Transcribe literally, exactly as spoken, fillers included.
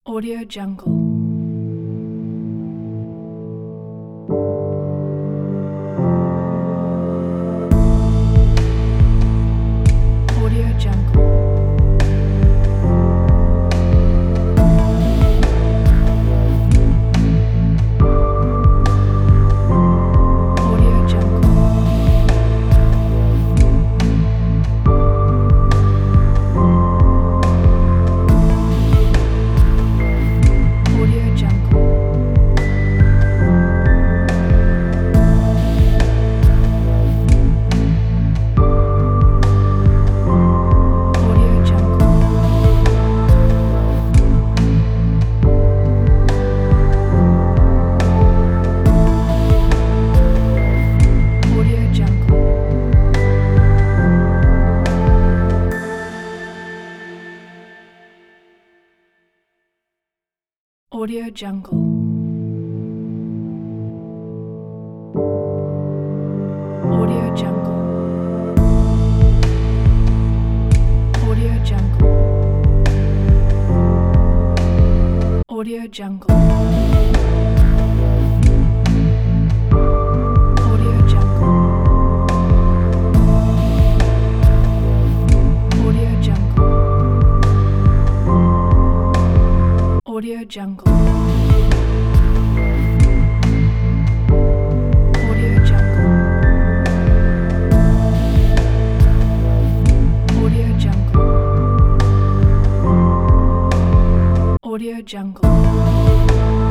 Audio Jungle. Audio Jungle. Audio Jungle. Audio Jungle. Audio Jungle. Audio Jungle. Audio Jungle. Audio Jungle. Audio Jungle. Audio Jungle. Audio Jungle. Audio Jungle. Audio Jungle. Audio Jungle. Audio Jungle. Audio Jungle.